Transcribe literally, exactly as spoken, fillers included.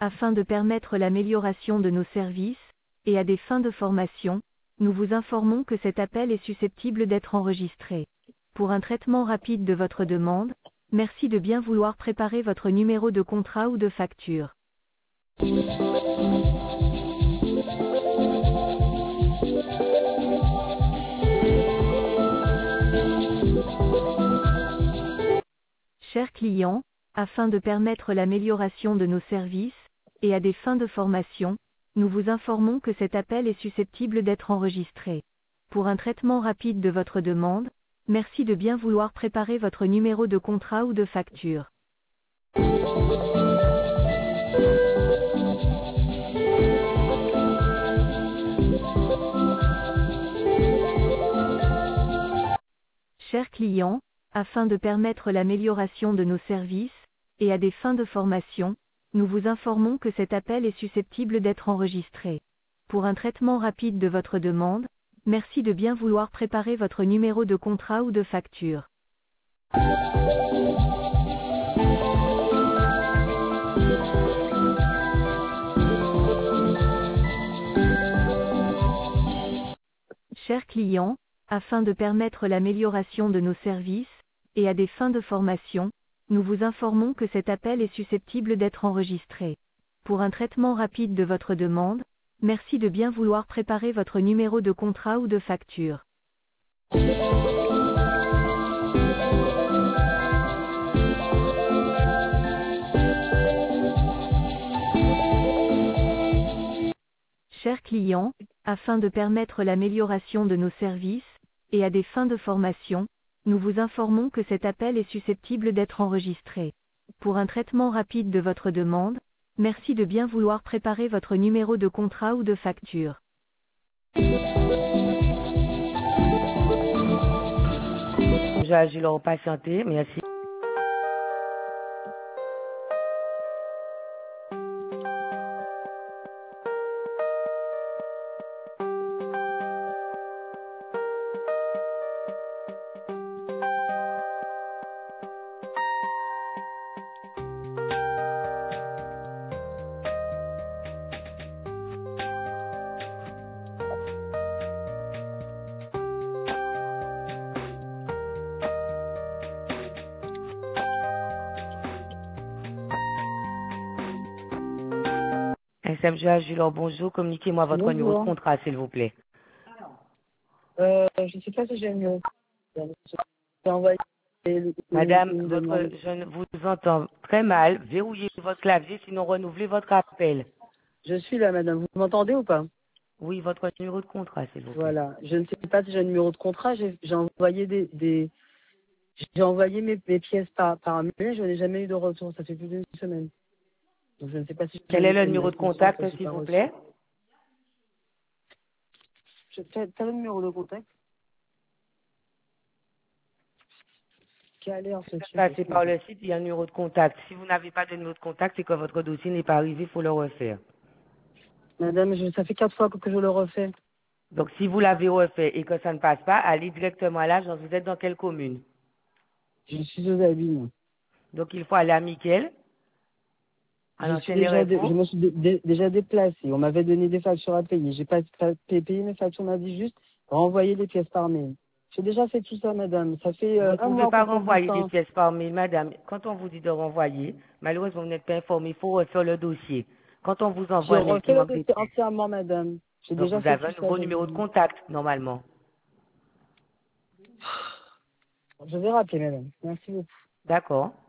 afin de permettre l'amélioration de nos services, et à des fins de formation, nous vous informons que cet appel est susceptible d'être enregistré. Pour un traitement rapide de votre demande, merci de bien vouloir préparer votre numéro de contrat ou de facture. Chers clients, afin de permettre l'amélioration de nos services, et à des fins de formation, nous vous informons que cet appel est susceptible d'être enregistré. Pour un traitement rapide de votre demande, merci de bien vouloir préparer votre numéro de contrat ou de facture. Chers clients, afin de permettre l'amélioration de nos services, et à des fins de formation, nous vous informons que cet appel est susceptible d'être enregistré. Pour un traitement rapide de votre demande, merci de bien vouloir préparer votre numéro de contrat ou de facture. Chers clients, afin de permettre l'amélioration de nos services, et à des fins de formation, nous vous informons que cet appel est susceptible d'être enregistré. Pour un traitement rapide de votre demande, merci de bien vouloir préparer votre numéro de contrat ou de facture. Chers clients, afin de permettre l'amélioration de nos services, et à des fins de formation, nous vous informons que cet appel est susceptible d'être enregistré. Pour un traitement rapide de votre demande, merci de bien vouloir préparer votre numéro de contrat ou de facture. J'ai agi leur patienter, merci. S M G Agilor, bonjour. Communiquez-moi votre Bonjour. numéro de contrat, s'il vous plaît. Euh, je ne sais pas si j'ai mieux. J'ai envoyé le- Madame, une votre, demande. je ne vous entends très mal. Verrouillez votre clavier, sinon renouvelez votre appel. Je suis là, madame. Vous m'entendez ou pas? Oui, votre numéro de contrat, s'il vous plaît. Voilà. Je ne sais pas si j'ai un numéro de contrat. J'ai j'ai envoyé des, des j'ai envoyé mes, mes pièces par, par mail. Je n'ai jamais eu de retour. Ça fait plus d'une semaine. Donc je ne sais pas si Quel j'ai est le une numéro de réponse contact, que j'ai s'il pas vous reçue. plaît? Je- T'as t'as le numéro de contact? Quelle est en fait? Passez par le site, il y a un numéro de contact. Si vous n'avez pas de numéro de contact, c'est que votre dossier n'est pas arrivé, il faut le refaire. Madame, je, ça fait quatre fois que, que je le refais. Donc, si vous l'avez refait et que ça ne passe pas, allez directement à l'agence. Vous êtes dans quelle commune? Je suis aux abîmes. Donc, il faut aller à Mickel, à Je suis l'ancienne déjà, dé- je R F O. me suis dé- dé- déjà déplacée. On m'avait donné des factures à payer. J'ai pas pas payé mes factures. On m'a dit juste renvoyer les pièces par mail. J'ai déjà fait tout ça, madame. Ça fait Vous euh, ne un pouvez mois pas qu'on perd du renvoyer des temps. pièces par mail, madame. Quand on vous dit de renvoyer, malheureusement, vous n'êtes pas informé, il faut refaire le dossier. Quand on vous J'ai envoie un mail qui refait le manque des dossier pièces, entièrement, madame. J'ai donc déjà vous fait avez tout un ça, nouveau je vous numéro de dis. contact, normalement. Je vais rappeler, madame. Merci beaucoup. D'accord.